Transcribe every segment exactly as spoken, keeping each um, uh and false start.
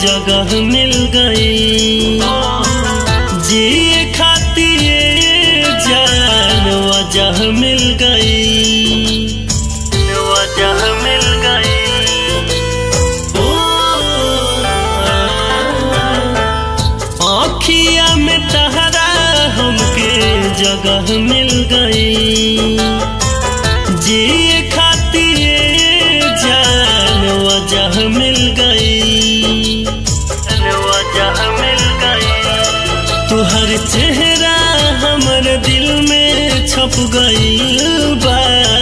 जगह मिल गई। जिए खातिर जान वजह मिल गई, वजह मिल गई। ओ आँखिया में तहरा हमके जगह मिल गई। जिए खातिर जान वजह मिल गई, वजह मिल गई। तुहर चेहरा हमर दिल में छप गई बा।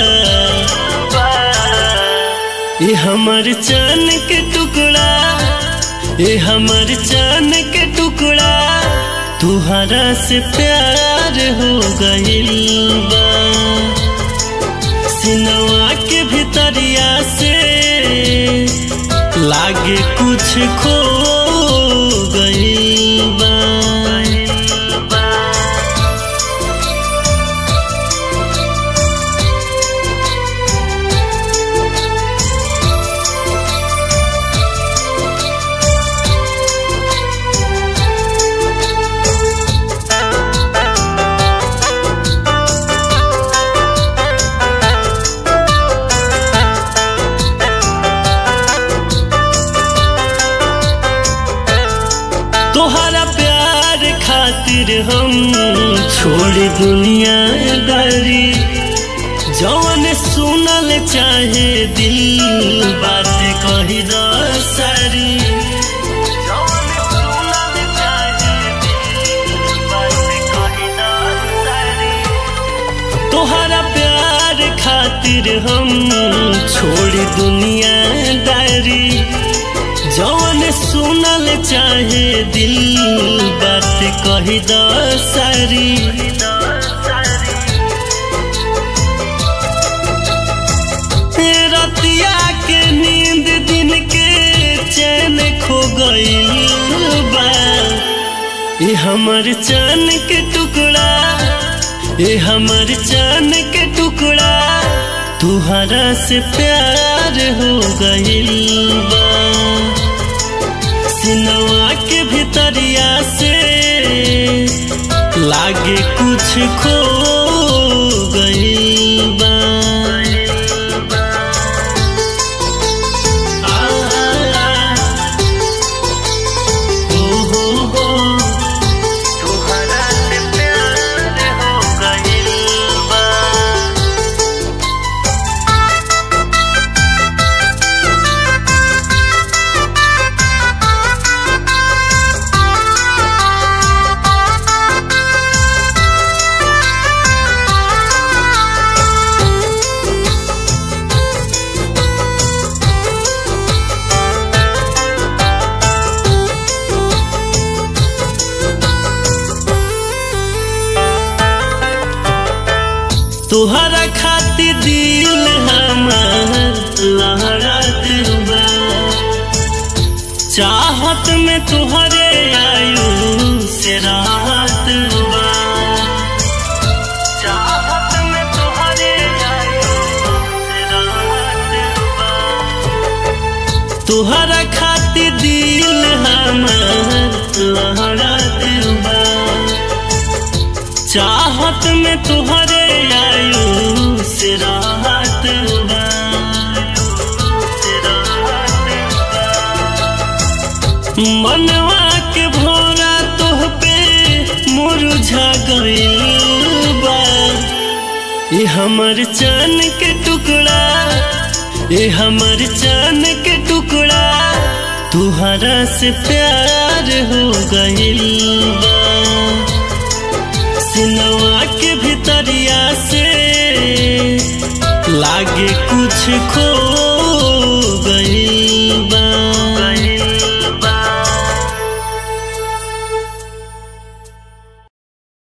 ये हमर चान के टुकड़ा, ये हमर चान के टुकड़ा तुहरा से प्यार हो गइल बा। सिनवा के भितरिया से लागे कुछ खो गइल बा। तोहरा प्यार खातिर हम छोड़ दुनिया दारी। जौन सुनल चाहे दिल बात कही द सारी। जौन सुनल चाहे दिल बात कही द सारी। तोहरा प्यार खातिर हम छोड़ दुनिया दारी। जौन सुनल चाहे दिल बात कही द सारी। रतिया के नींद दिन के चैन खो गइल बा। ये हमर चान के टुकड़ा, ये हमर चान के टुकड़ा तुहरा से प्यार हो गइल बा। सिनवा के भितरिया से लागे कुछ खो गइल बा। तुहरा खातिर दिल हमार लहरात बा। चाहत में तुहरे आयु से राहत बा। चाहत में तुहरे आयु से राहत बा। तुहरा खातिर दिल हमार लहरात बा। चाहत में तुहरे आयु से राहत बा। मनवा के भोरा तोह पे मुरझा गइल बा। ये हमर चान के टुकड़ा, ये हमर चान के टुकड़ा तुहरा से प्यार हो गइल बा। सिनवा के भितरिया से लागे कुछ खो